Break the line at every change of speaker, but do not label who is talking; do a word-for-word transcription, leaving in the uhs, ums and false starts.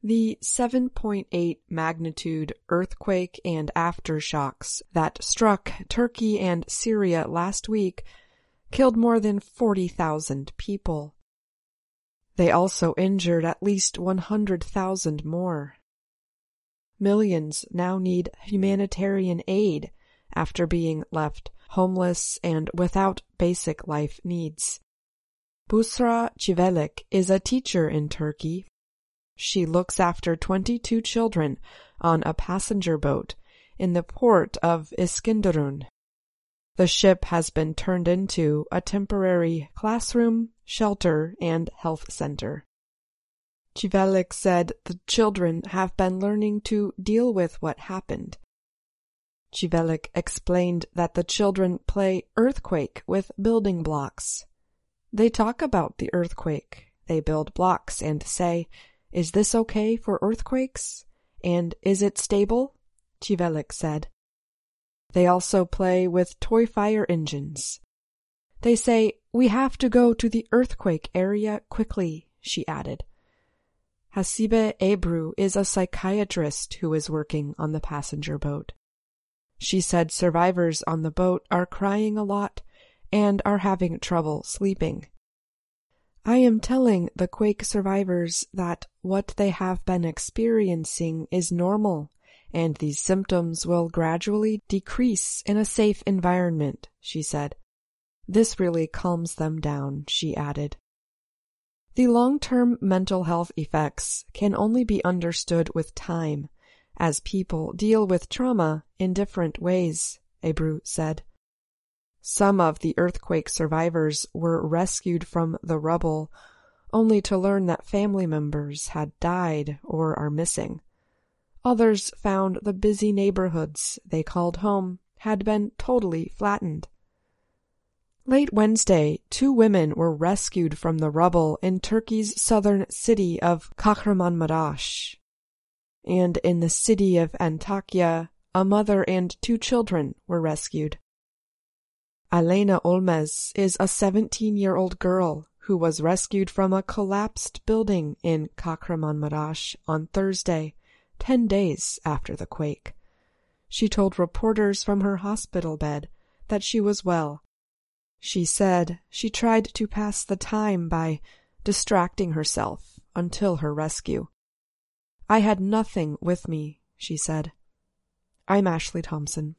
The seven point eight magnitude earthquake and aftershocks that struck Turkey and Syria last week killed more than forty thousand people. They also injured at least one hundred thousand more. Millions now need humanitarian aid after being left homeless and without basic life needs. Busra Civelik is a teacher in Turkey. She looks after twenty-two children on a passenger boat in the port of Iskenderun. The ship has been turned into a temporary classroom, shelter, and health center. Civelik said the children have been learning to deal with what happened. Civelik explained that the children play earthquake with building blocks. They talk about the earthquake. They build blocks and say, "Is this okay for earthquakes? And is it stable?" Civelik said. They also play with toy fire engines. They say, "We have to go to the earthquake area quickly," she added. Hasibe Ebru is a psychiatrist who is working on the passenger boat. She said survivors on the boat are crying a lot and are having trouble sleeping. "I am telling the quake survivors that what they have been experiencing is normal, and these symptoms will gradually decrease in a safe environment," she said. "This really calms them down," she added. The long-term mental health effects can only be understood with time, as people deal with trauma in different ways, Ebru said. Some of the earthquake survivors were rescued from the rubble, only to learn that family members had died or are missing. Others found the busy neighborhoods they called home had been totally flattened. Late Wednesday, two women were rescued from the rubble in Turkey's southern city of Kahramanmaraş. And in the city of Antakya, a mother and two children were rescued. Alena Olmez is a seventeen-year-old girl who was rescued from a collapsed building in Kahramanmaraş on Thursday, ten days after the quake. She told reporters from her hospital bed that she was well. She said she tried to pass the time by distracting herself until her rescue. "I had nothing with me," she said. I'm Ashley Thompson.